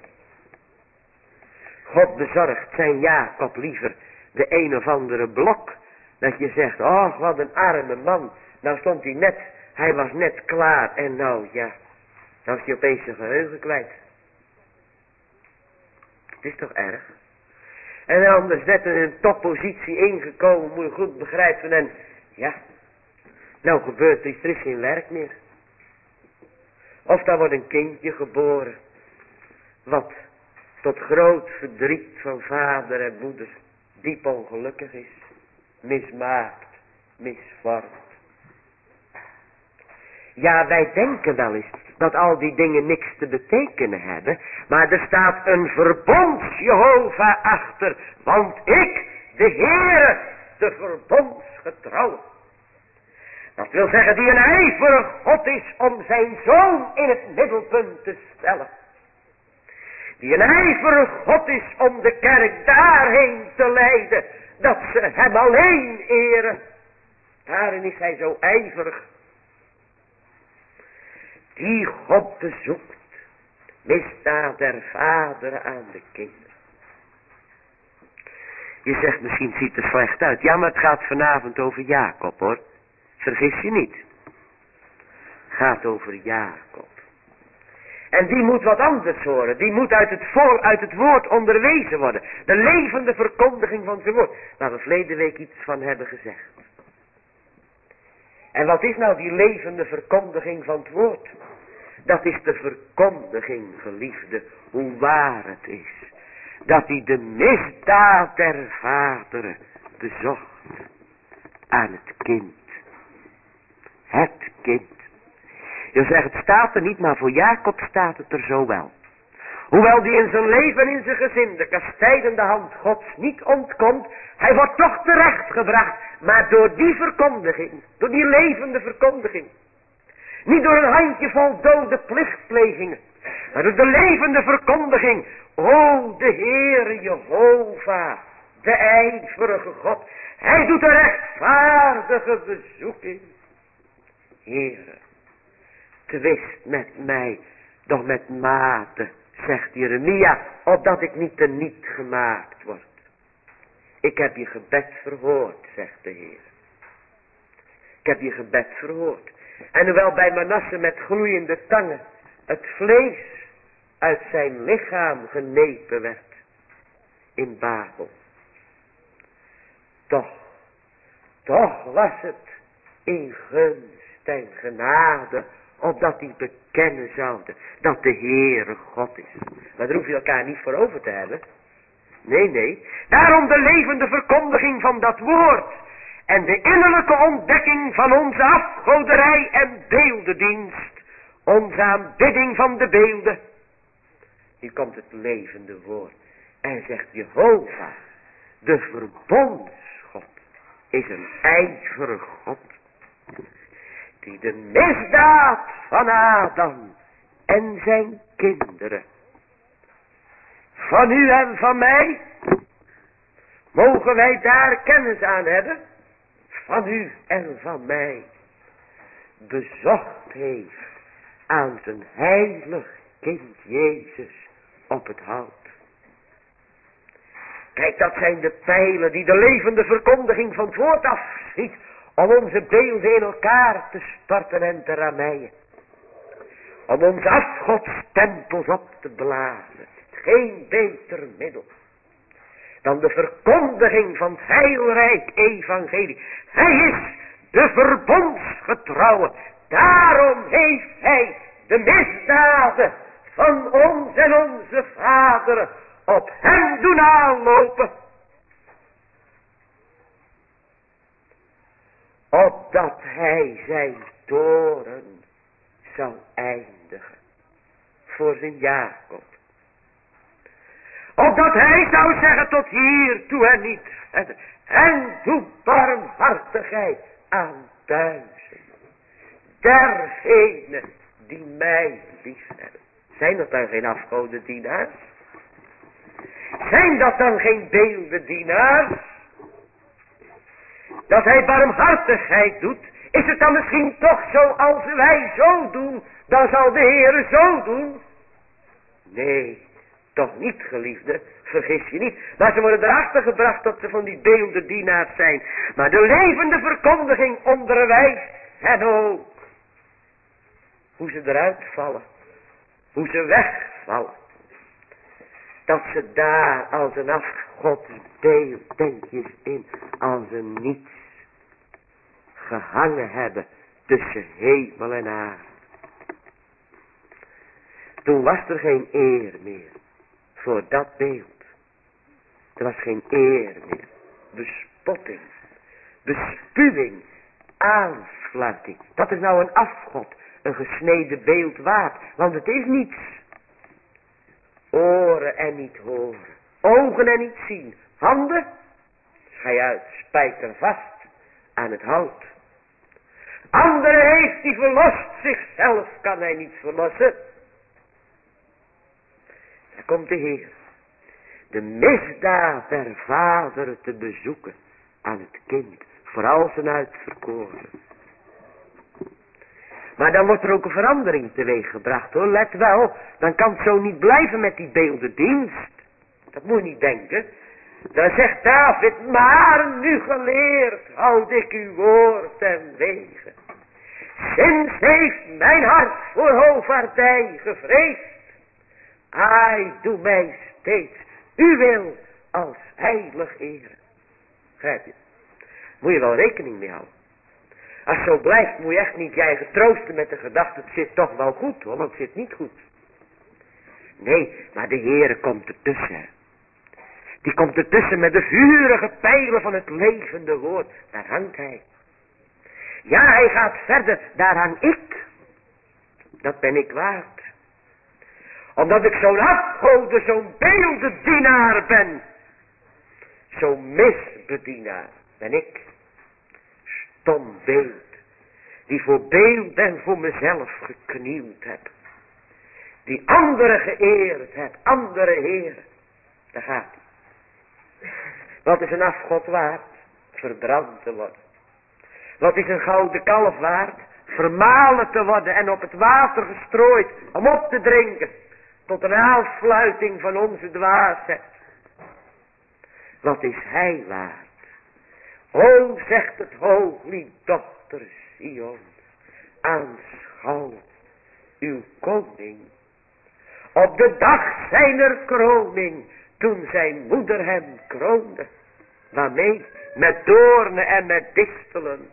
A: God bezorgt zijn Jacob liever de een of andere blok. Dat je zegt, oh wat een arme man. Nou stond hij net, hij was net klaar. En nou ja, dan is hij opeens zijn geheugen kwijt. Het is toch erg? En anders net in een toppositie ingekomen, moet je goed begrijpen. En ja, nou gebeurt er iets, er is geen werk meer. Of daar wordt een kindje geboren. Wat tot groot verdriet van vader en moeder diep ongelukkig is. Mismaakt, misvormd. Ja, wij denken wel eens dat al die dingen niks te betekenen hebben. Maar er staat een verbond Jehovah achter. Want ik, de Heere, de verbondsgetrouwe. Dat wil zeggen die een ijverig God is om zijn zoon in het middelpunt te stellen. Die een ijverig God is om de kerk daarheen te leiden. Dat ze hem alleen eren. Daarin is hij zo ijverig. Die God bezoekt misdaad der vaderen aan de kinderen. Je zegt misschien ziet er slecht uit. Ja, maar het gaat vanavond over Jacob hoor. Vergis je niet. Het gaat over Jacob. En die moet wat anders horen. Die moet uit het, voor, uit het woord onderwezen worden. De levende verkondiging van zijn woord. Waar we verleden week iets van hebben gezegd. En wat is nou die levende verkondiging van het woord? Dat is de verkondiging, geliefde, hoe waar het is. Dat hij de misdaad der vaderen bezocht aan het kind. Het kind. Je zegt, het staat er niet, maar voor Jacob staat het er zo wel. Hoewel die in zijn leven en in zijn gezin de kastijdende hand Gods niet ontkomt, hij wordt toch terechtgebracht, maar door die verkondiging, door die levende verkondiging. Niet door een handjevol dode plichtplegingen, maar door de levende verkondiging. O, de Heere Jehovah, de ijverige God, hij doet een rechtvaardige bezoeking. Heere, twist met mij, doch met mate, zegt Jeremia, opdat ik niet te niet gemaakt word. Ik heb je gebed verhoord, zegt de Heer. Ik heb je gebed verhoord. En hoewel bij Manasse met gloeiende tangen het vlees uit zijn lichaam genepen werd in Babel. Toch, toch was het in gunst en genade, opdat die bekennen zouden dat de Heere God is. Maar daar hoef je elkaar niet voor over te hebben. Nee, nee. Daarom de levende verkondiging van dat woord. En de innerlijke ontdekking van onze afgoderij en beeldendienst. Onze aanbidding van de beelden. Hier komt het levende woord. En zegt Jehovah, de verbondsgod, is een ijverig God. Die de misdaad van Adam en zijn kinderen. Van u en van mij. Mogen wij daar kennis aan hebben. Van u en van mij. Bezocht heeft aan zijn heilig kind Jezus op het hout. Kijk, dat zijn de pijlen die de levende verkondiging van het woord afschiet. Om onze beelden in elkaar te storten en te rameien. Om onze afgodstempels op te blazen. Geen beter middel dan de verkondiging van het heilrijk evangelie. Hij is de verbondsgetrouwe. Daarom heeft hij de misdaden van ons en onze vaderen op hem doen aanlopen. Opdat hij zijn toren zou eindigen voor zijn Jacob. Opdat hij zou zeggen tot hier toe en niet. En, en doe barmhartigheid aan duizenden. Dergenen die mij lief hebben. Zijn dat dan geen afgodendienaars? Zijn dat dan geen beeldendienaars? Dat hij barmhartigheid doet. Is het dan misschien toch zo als wij zo doen. Dan zal de Heere zo doen. Nee. Toch niet, geliefde, vergis je niet. Maar ze worden erachter gebracht dat ze van die beeldendienaars zijn. Maar de levende verkondiging onderwijst hen ook. Hoe ze eruit vallen. Hoe ze wegvallen. Dat ze daar als een afgodsbeeld, denk je eens in, als een niets gehangen hebben tussen hemel en aarde. Toen was er geen eer meer voor dat beeld. Er was geen eer meer. Bespotting, bespuwing, aanfluiting. Dat is nou een afgod, een gesneden beeld waard, want het is niets. Oren en niet horen, ogen en niet zien, handen, schei uit, spijker vast aan het hout. Anderen heeft hij verlost, zichzelf kan hij niet verlossen. Daar komt de Heer, de misdaad der vader te bezoeken aan het kind, vooral zijn uitverkoren. Maar dan wordt er ook een verandering teweeg gebracht hoor, let wel, dan kan het zo niet blijven met die beeldendienst. Dat moet je niet denken. Dan zegt David, maar nu geleerd houd ik uw woord en wegen. Sinds heeft mijn hart voor hoogvaardij gevreesd. Ai, doe mij steeds uw wil als heilig eren. Begrijp je? Moet je wel rekening mee houden. Als het zo blijft, moet je echt niet je eigen troosten met de gedachte, het zit toch wel goed hoor, want het zit niet goed. Nee, maar de Heere komt ertussen. Die komt ertussen met de vurige pijlen van het levende woord. Daar hangt hij. Ja, hij gaat verder, daar hang ik. Dat ben ik waard. Omdat ik zo'n afgode, zo'n beeldendienaar ben. Zo'n misbedienaar ben ik. Stom beeld. Die voor beeld en voor mezelf geknield heb. Die anderen geëerd heb. Andere heren. Daar gaat hij. Wat is een afgod waard? Verbrand te worden. Wat is een gouden kalf waard? Vermalen te worden en op het water gestrooid om op te drinken. Tot een aanfluiting van onze dwaasheid. Wat is hij waard? O, zegt het hooglied, dochter Sion, aanschouw uw koning. Op de dag zijner kroning, toen zijn moeder hem kroonde. Waarmee? Met doornen en met distelen.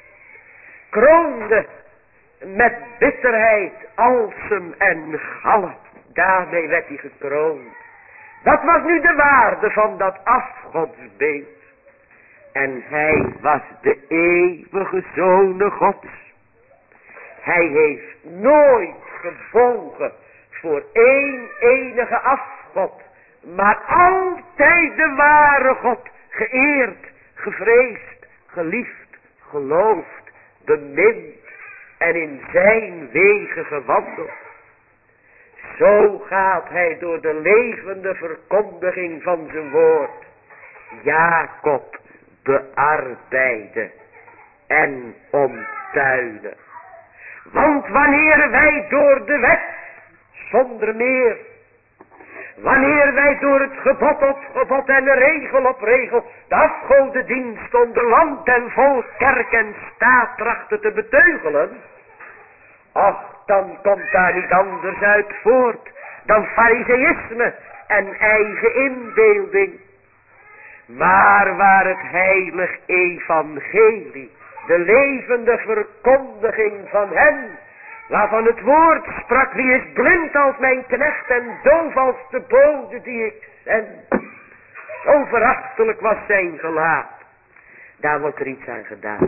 A: Kroonde met bitterheid, alsem en galm. Daarmee werd hij gekroond. Dat was nu de waarde van dat afgodsbeeld. En hij was de eeuwige Zoon Gods. Hij heeft nooit gebogen voor één enige afgod. Maar altijd de ware God. Geëerd, gevreesd, geliefd, geloofd, bemind en in zijn wegen gewandeld. Zo gaat hij door de levende verkondiging van zijn woord. Jacob bearbeiden en omtuinen. Want wanneer wij door de wet, zonder meer, wanneer wij door het gebod op gebod en regel op regel, de afgodendienst onder land en volk, kerk en staat trachten te beteugelen, ach, dan komt daar niet anders uit voort dan fariseïsme en eigen inbeelding. Maar waar het heilig evangelie, de levende verkondiging van hem, waarvan het woord sprak, wie is blind als mijn knecht en doof als de bode die ik zend. Zo verachtelijk was zijn gelaat. Daar wordt er iets aan gedaan.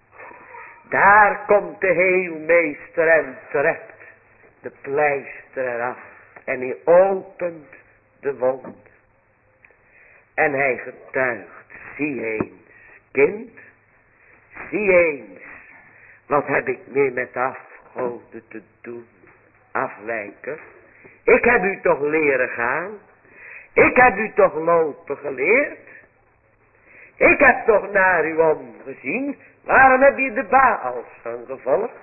A: Daar komt de heelmeester en trekt de pleister eraf. En hij opent de wond. En hij getuigt, zie eens, kind, zie eens, wat heb ik meer met de afgoden te doen, afwijker. Ik heb u toch leren gaan, ik heb u toch lopen geleerd, ik heb toch naar u omgezien, waarom heb je de Baals van gevolgd?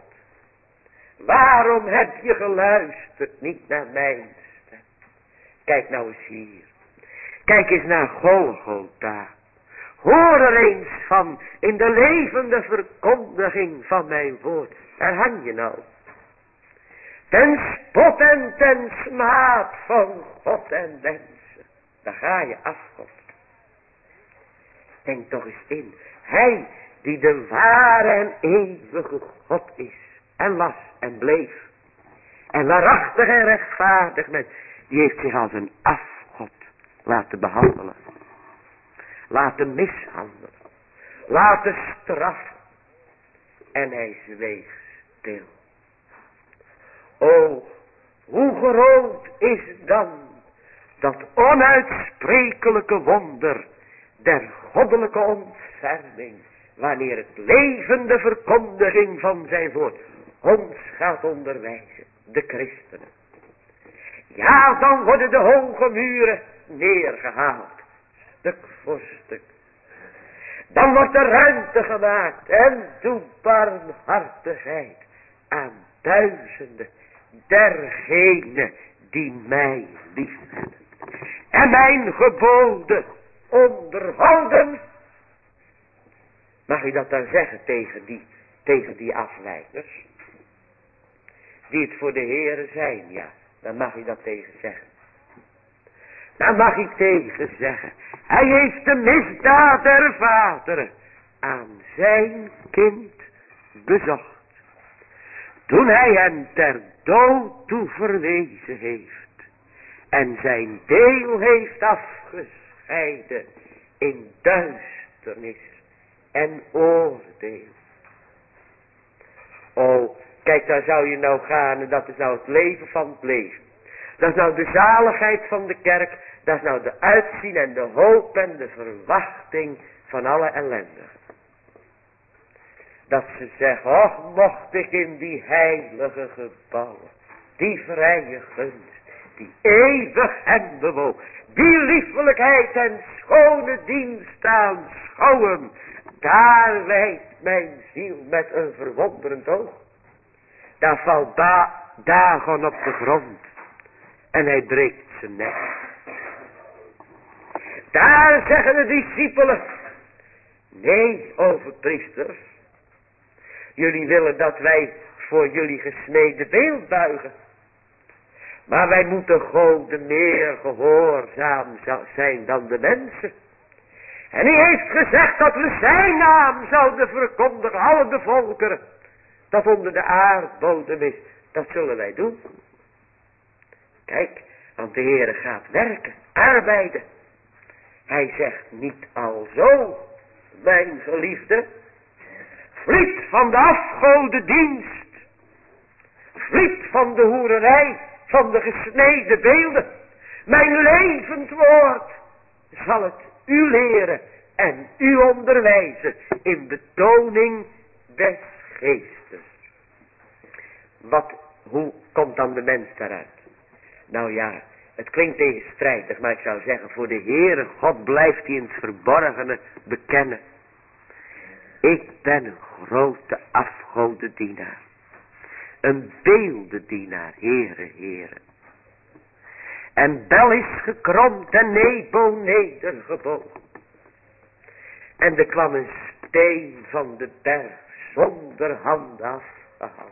A: Waarom heb je geluisterd niet naar mijn stem? Kijk nou eens hier. Kijk eens naar Golgotha. Hoor er eens van in de levende verkondiging van mijn woord. Daar hang je nou. Ten spot en ten smaad van God en mensen. Daar ga je, afgod. Denk toch eens in. Hij die de ware en eeuwige God is. En was en bleef. En waarachtig en rechtvaardig mens. Die heeft zich als een afgod laten behandelen. Laten mishandelen. Laten straffen. En hij zweeg stil. O, hoe groot is dan dat onuitsprekelijke wonder der goddelijke ontferming, wanneer het levende verkondiging van zijn woord ons gaat onderwijzen, de christenen. Ja, dan worden de hoge muren neergehaald, stuk voor stuk. Dan wordt er ruimte gemaakt en doet barmhartigheid aan duizenden dergenen die mij liefhebben. En mijn geboden onderhouden. Mag u dat dan zeggen tegen die, tegen die afleiders? Die het voor de Heere zijn, ja. Dan mag u dat tegen zeggen. Dan mag ik tegen zeggen. Hij heeft de misdaad der vaderen aan zijn kind bezocht. Toen hij hen ter dood toe verwezen heeft. En zijn deel heeft afgescheiden in duisternis en oordeel. O, kijk, daar zou je nou gaan en dat is nou het leven van het leven. Dat is nou de zaligheid van de kerk. Dat is nou de uitzien en de hoop en de verwachting van alle ellendigen. Dat ze zeggen, och, mocht ik in die heilige gebouwen, die vrije gunst, die eeuwig en bewoog, die liefelijkheid en schone dienst aanschouwen, daar wijdt mijn ziel met een verwonderend oog. Daar valt da Dagon op de grond en hij breekt zijn nek. Daar zeggen de discipelen, nee, overpriesters, jullie willen dat wij voor jullie gesneden beeld buigen. Maar wij moeten Goden meer gehoorzaam zijn dan de mensen. En hij heeft gezegd dat we zijn naam zouden verkondigen, alle de volkeren, dat onder de aardbodem is. Dat zullen wij doen. Kijk, want de Heere gaat werken, arbeiden. Hij zegt niet alzo, mijn geliefde, vliet van de afgodendienst, vliet van de hoererij, van de gesneden beelden. Mijn levend woord zal het u leren en u onderwijzen in betoning des geestes. Wat, hoe komt dan de mens daaruit? Nou ja, het klinkt tegenstrijdig, maar ik zou zeggen, voor de Heere God blijft hij in het verborgene bekennen. Ik ben een grote afgodendienaar. Een beeldendienaar, Heere, Heere. En Bel is gekromd en Nebo nedergebogen. En er kwam een steen van de berg zonder hand afgehaald.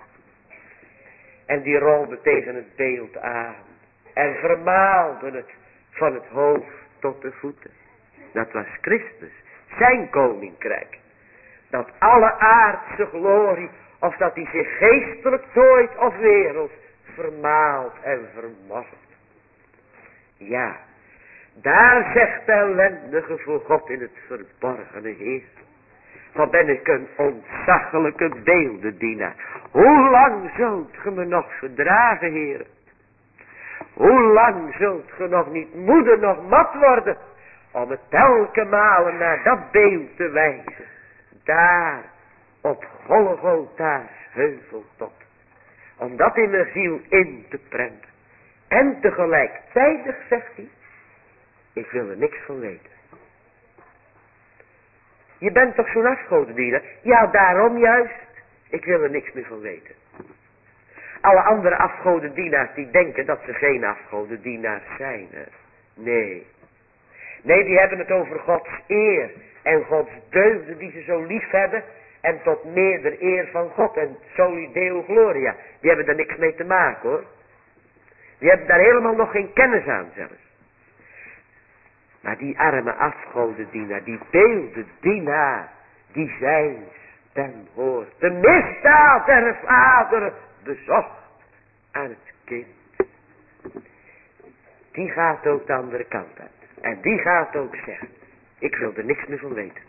A: En die rolde tegen het beeld aan. En vermaalde het van het hoofd tot de voeten. Dat was Christus, zijn koninkrijk. Dat alle aardse glorie, of dat hij zich geestelijk tooit of wereld, vermaalt en vermort. Ja, daar zegt de ellendige voor God in het verborgene Heer. Van ben ik een ontzaglijke beeldendienaar. Hoe lang zult ge me nog verdragen, Heer? Hoe lang zult ge nog niet moede nog mat worden, om het telke malen naar dat beeld te wijzen. Daar, op Golgotha's heuveltop. Om dat in mijn ziel in te prenten. En tegelijkertijd zegt hij, ik wil er niks van weten. Je bent toch zo'n afgodendienaar? Ja, daarom juist. Ik wil er niks meer van weten. Alle andere afgodendienaars die denken dat ze geen afgodendienaars zijn. Hè? Nee. Nee, die hebben het over Gods eer. En Gods deugden die ze zo lief hebben. En tot meerder eer van God. En soli deo gloria. Die hebben daar niks mee te maken, hoor. Die hebben daar helemaal nog geen kennis aan zelfs. Maar die arme afgodendienaar, die beeldendienaar, die zijn stem hoort. De misdaad der vader bezocht aan het kind. Die gaat ook de andere kant uit. En die gaat ook zeggen, ik wil er niks meer van weten.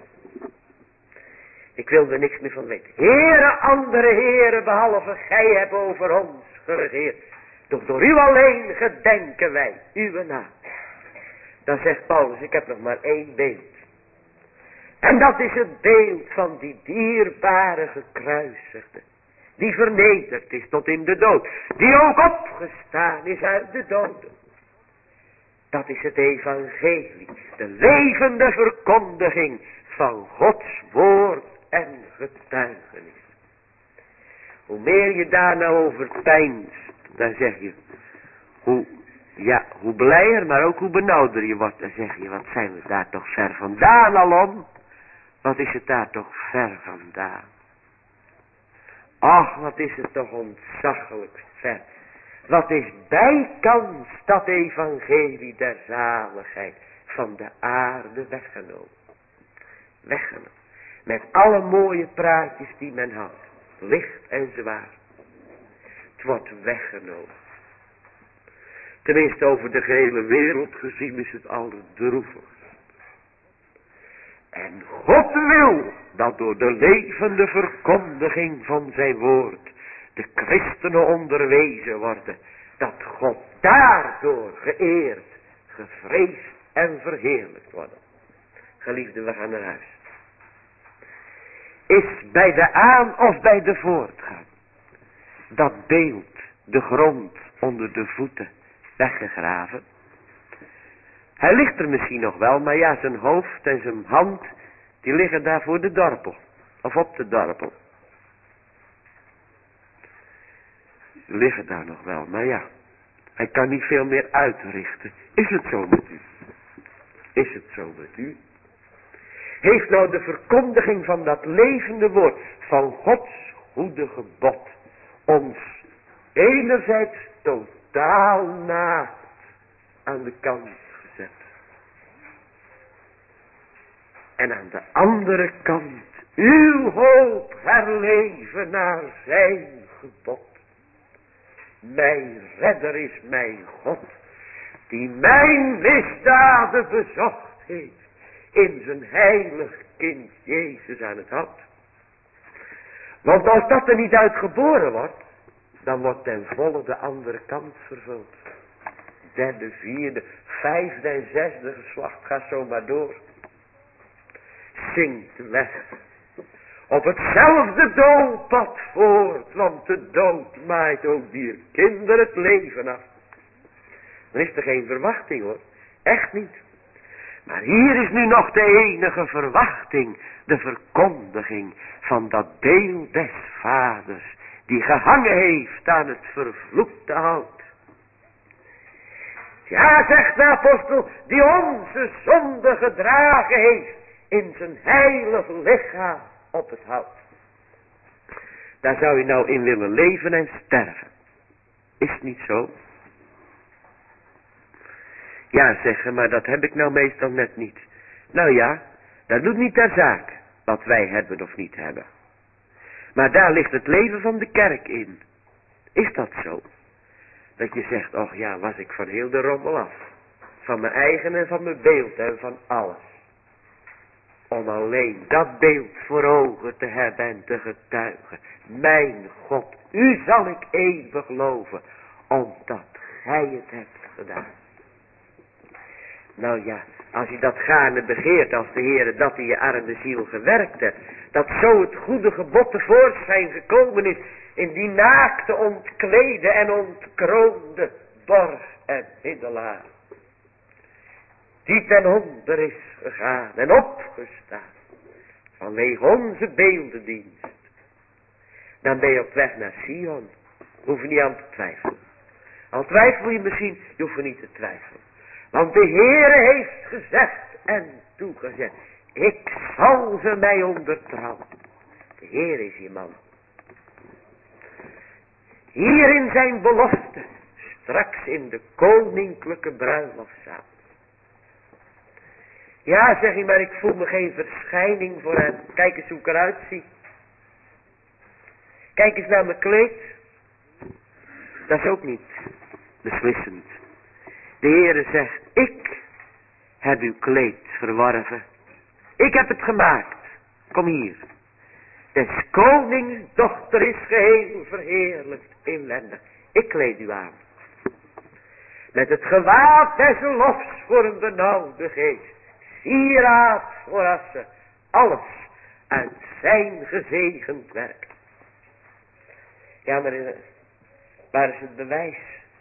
A: Ik wil er niks meer van weten. Heren, andere heren, behalve gij hebt over ons geregeerd. Doch door u alleen gedenken wij uw naam. Dan zegt Paulus, ik heb nog maar één beeld. En dat is het beeld van die dierbare gekruisigde. Die vernederd is tot in de dood. Die ook opgestaan is uit de doden. Dat is het evangelie. De levende verkondiging van Gods woord en getuigenis. Hoe meer je daar nou over peinst, dan zeg je, hoe, ja, hoe blijer, maar ook hoe benauwder je wordt. Dan zeg je, wat zijn we daar toch ver vandaan alom? Wat is het daar toch ver vandaan? Ach, wat is het toch ontzaglijk ver. Wat is bijkans dat evangelie der zaligheid van de aarde weggenomen. Weggenomen. Met alle mooie praatjes die men had. Licht en zwaar. Het wordt weggenomen. Tenminste over de gehele wereld gezien is het allerdroevigst. En God wil dat door de levende verkondiging van zijn woord de christenen onderwezen worden. Dat God daardoor geëerd, gevreesd en verheerlijkt worden. Geliefden, we gaan naar huis. Is bij de aan- of bij de voortgang dat beeld de grond onder de voeten weggegraven? Hij ligt er misschien nog wel, maar ja, zijn hoofd en zijn hand, die liggen daar voor de dorpel. Of op de dorpel. Ze liggen daar nog wel, maar ja, hij kan niet veel meer uitrichten. Is het zo met u? Is het zo met u? Heeft nou de verkondiging van dat levende woord, van Gods goede gebod, ons enerzijds totaal naakt aan de kant gezet. En aan de andere kant uw hoop herleven naar zijn gebod. Mijn redder is mijn God, die mijn misdaden bezocht heeft in zijn heilig kind Jezus aan het hout. Want als dat er niet uit geboren wordt, dan wordt ten volle de andere kant vervuld. Derde, vierde, vijfde en zesde geslacht gaat zomaar door. Zingt weg. Op hetzelfde doodpad voort, want de dood maait ook die kinderen het leven af. Dan is er geen verwachting hoor, echt niet. Maar hier is nu nog de enige verwachting, de verkondiging van dat beeld des vaders, die gehangen heeft aan het vervloekte hout. Ja, zegt de apostel, die onze zonde gedragen heeft in zijn heilig lichaam op het hout. Daar zou je nou in willen leven en sterven. Is het niet zo? Ja, zeggen, maar dat heb ik nou meestal net niet. Nou ja, dat doet niet ter zaak wat wij hebben of niet hebben. Maar daar ligt het leven van de kerk in. Is dat zo? Dat je zegt, och ja, was ik van heel de rommel af. Van mijn eigen en van mijn beeld en van alles. Om alleen dat beeld voor ogen te hebben en te getuigen. Mijn God, u zal ik eeuwig loven, omdat gij het hebt gedaan. Nou ja, als je dat gaarne begeert als de Heere dat in je arme ziel gewerkt hebt. Dat zo het goede gebod tevoorschijn gekomen is in die naakte ontklede en ontkroonde borg en middelaar. Die ten onder is gegaan en opgestaan vanwege onze beeldendienst. Dan ben je op weg naar Sion. Hoef je niet aan te twijfelen. Al twijfel je misschien, je hoeft niet te twijfelen. Want de Heere heeft gezegd en toegezegd, ik zal ze mij ondertrouwen. De Heer is je man. Hier in zijn belofte, straks in de koninklijke bruiloftzaal. Ja, zeg hij, maar ik voel me geen verschijning voor hem. Kijk eens hoe ik eruit zie. Kijk eens naar mijn kleed. Dat is ook niet beslissend. De Heere zegt, ik heb uw kleed verworven. Ik heb het gemaakt. Kom hier. Des konings dochter is geheel verheerlijkt inwendig. Ik kleed u aan. Met het gewaad des lofs voor een benauwde geest. Sieraad voor assen. Alles uit zijn gezegend werk. Ja, maar waar is het bewijs?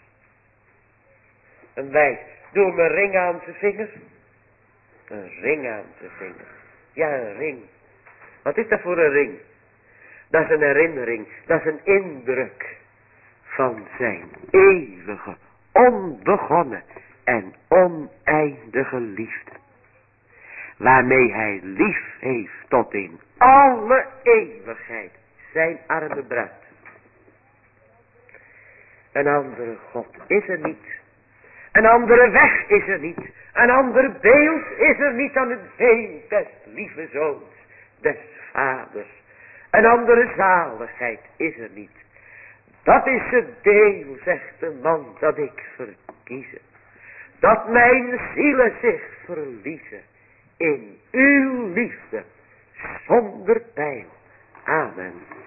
A: Een wijs. Doe hem een ring aan zijn vinger. Een ring aan zijn vinger. Ja, een ring. Wat is dat voor een ring? Dat is een herinnering. Dat is een indruk van zijn eeuwige, onbegonnen en oneindige liefde. Waarmee hij lief heeft tot in alle eeuwigheid zijn arme bruid. Een andere God is er niet. Een andere weg is er niet. Een ander beeld is er niet dan het beeld des lieve zoons, des vaders. Een andere zaligheid is er niet. Dat is het deel, zegt de man, dat ik verkiezen. Dat mijn zielen zich verliezen in uw liefde, zonder pijn. Amen.